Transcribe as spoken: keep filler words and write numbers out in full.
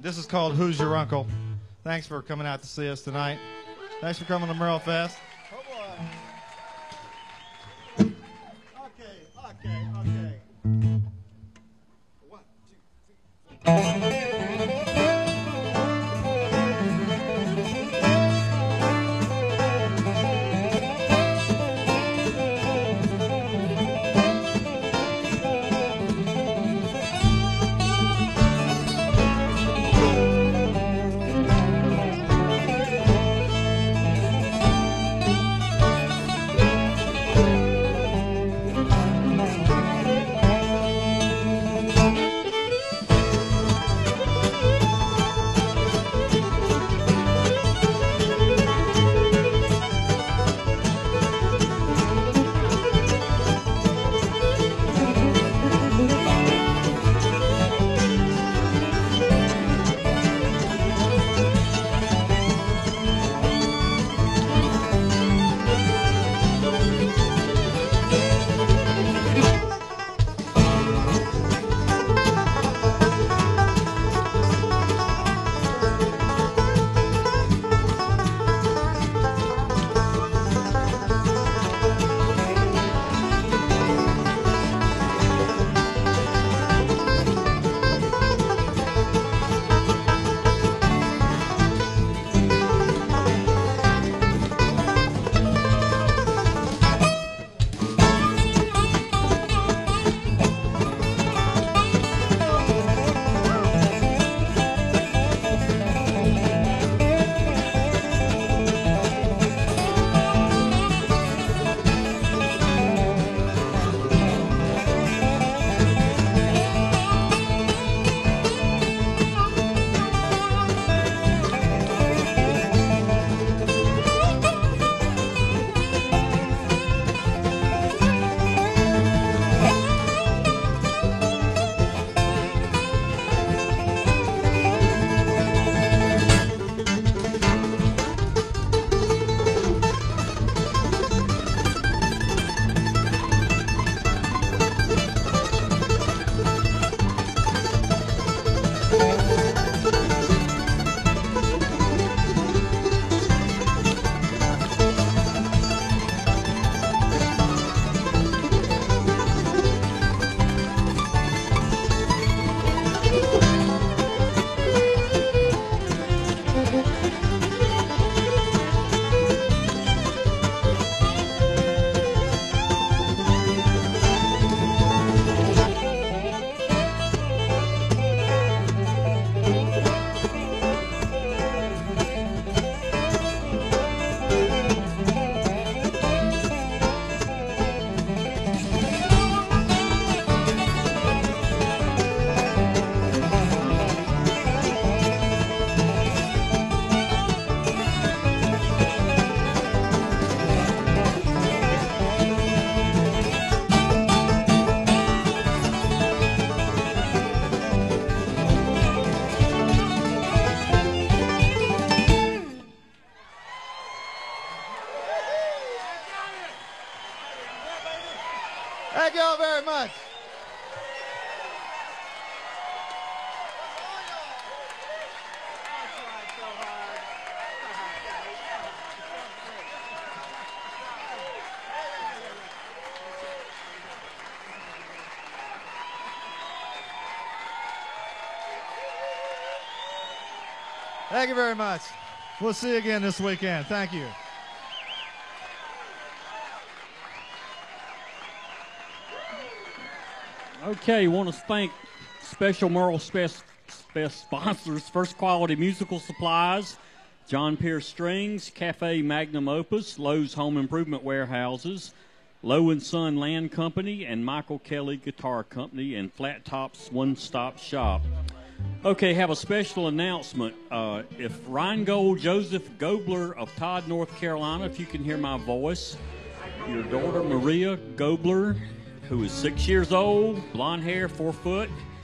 This is called Who's Your Uncle? Thanks for coming out to see us tonight. Thanks for coming to Merle Fest. Oh boy. Okay, okay, okay. One, two, three. Thank y'all very much. Thank you very much. We'll see you again this weekend. Thank you. Okay, want to thank special Merle Fest sponsors, First Quality Musical Supplies, John Pierce Strings, Cafe Magnum Opus, Lowe's Home Improvement Warehouses, Lowe and Son Land Company, and Michael Kelly Guitar Company, and Flat Tops One Stop Shop. Okay, have a special announcement. Uh, if Rheingold Joseph Gobler of Todd, North Carolina, if you can hear my voice, your daughter Maria Gobler, who is six years old, blonde hair, four foot,